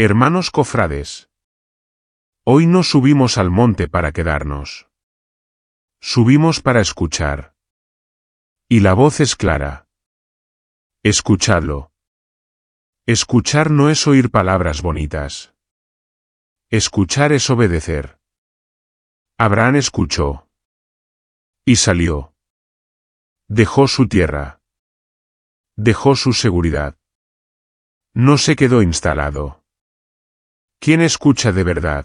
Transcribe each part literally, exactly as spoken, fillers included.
Hermanos cofrades, hoy no subimos al monte para quedarnos. Subimos para escuchar. Y la voz es clara. Escuchadlo. Escuchar no es oír palabras bonitas. Escuchar es obedecer. Abraham escuchó. Y salió. Dejó su tierra. Dejó su seguridad. No se quedó instalado. ¿Quién escucha de verdad?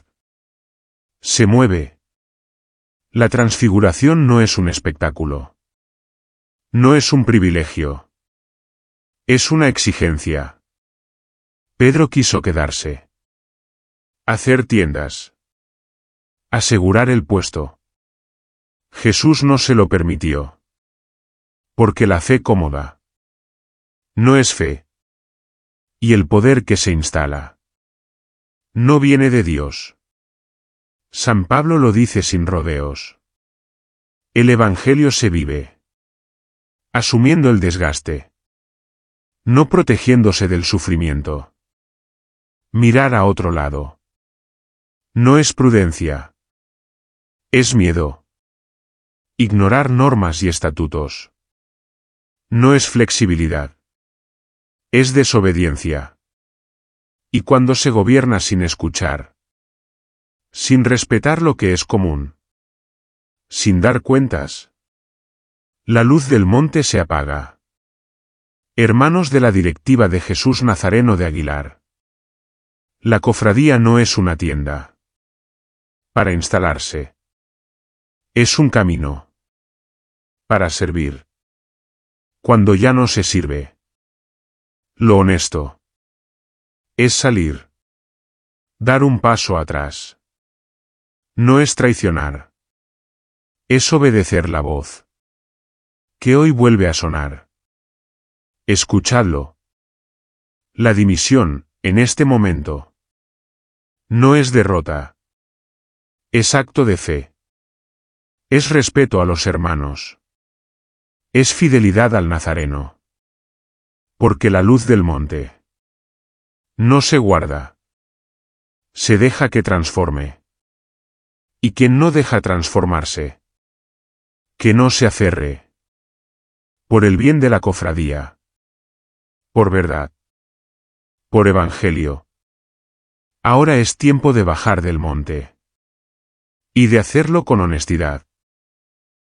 Se mueve. La transfiguración no es un espectáculo. No es un privilegio. Es una exigencia. Pedro quiso quedarse. Hacer tiendas. Asegurar el puesto. Jesús no se lo permitió. Porque la fe cómoda no es fe. Y el poder que se instala no viene de Dios. San Pablo lo dice sin rodeos. El Evangelio se vive asumiendo el desgaste, no protegiéndose del sufrimiento. Mirar a otro lado no es prudencia, es miedo. Ignorar normas y estatutos no es flexibilidad, es desobediencia. Y cuando se gobierna sin escuchar, sin respetar lo que es común, sin dar cuentas, la luz del monte se apaga. Hermanos de la directiva de Jesús Nazareno de Aguilar, la cofradía no es una tienda para instalarse. Es un camino para servir cuando ya no se sirve. Lo honesto es salir, dar un paso atrás. No es traicionar. Es obedecer la voz que hoy vuelve a sonar. Escuchadlo. La dimisión, en este momento, no es derrota. Es acto de fe. Es respeto a los hermanos. Es fidelidad al Nazareno. Porque la luz del monte no se guarda. Se deja que transforme. Y quien no deja transformarse, que no se aferre. Por el bien de la cofradía. Por verdad. Por evangelio. Ahora es tiempo de bajar del monte. Y de hacerlo con honestidad.